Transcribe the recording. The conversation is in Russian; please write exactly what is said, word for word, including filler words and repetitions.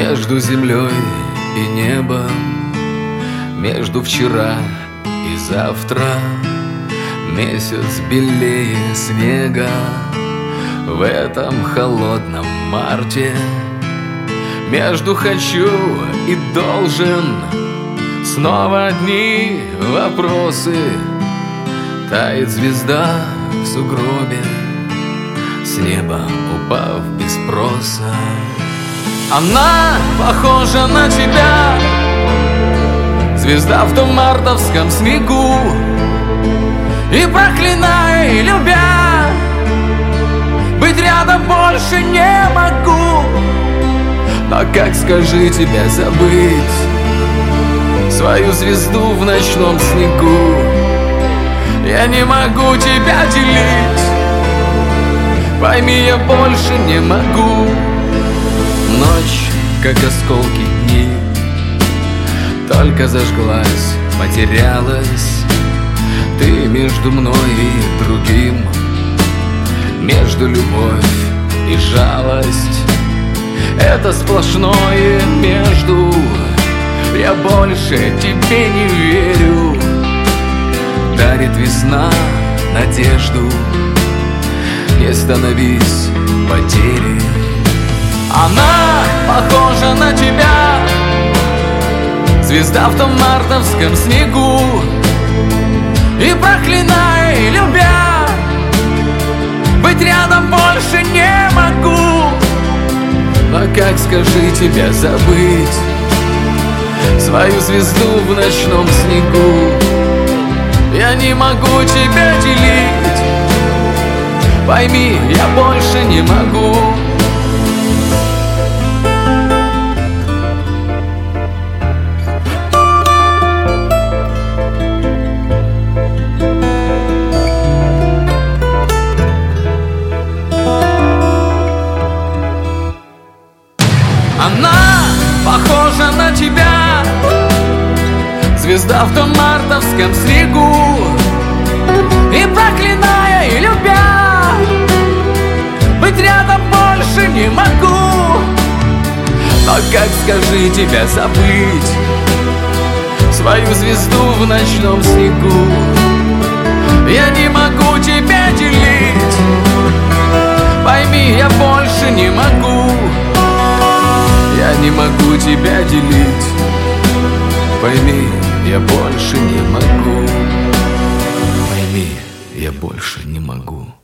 Между землей и небом, между вчера и завтра, месяц белее снега. В этом холодном марте между хочу и должен снова одни вопросы. Тает звезда в сугробе, с неба упав без спроса. Она похожа на тебя, звезда в том мартовском снегу. И проклиная, и любя, быть рядом больше не могу. Но как, скажи, тебя забыть, свою звезду в ночном снегу? Я не могу тебя делить, пойми, я больше не могу. Ночь, как осколки дней, только зажглась, потерялась. Ты между мной и другим, между любовь и жалость. Это сплошное между, я больше тебе не верю. Дарит весна надежду, не становись потерей. Она похожа на тебя, звезда в том мартовском снегу. И проклиная, и любя, быть рядом больше не могу. Но как, скажи, тебя забыть, свою звезду в ночном снегу? Я не могу тебя делить, пойми, я больше не могу. Она похожа на тебя, звезда в том мартовском снегу. И проклиная, и любя, быть рядом больше не могу. Но как, скажи, тебя забыть, свою звезду в ночном снегу? Я не могу тебя делить, пойми, я больше не могу. Я не могу тебя делить, пойми, я больше не могу. Пойми, я больше не могу.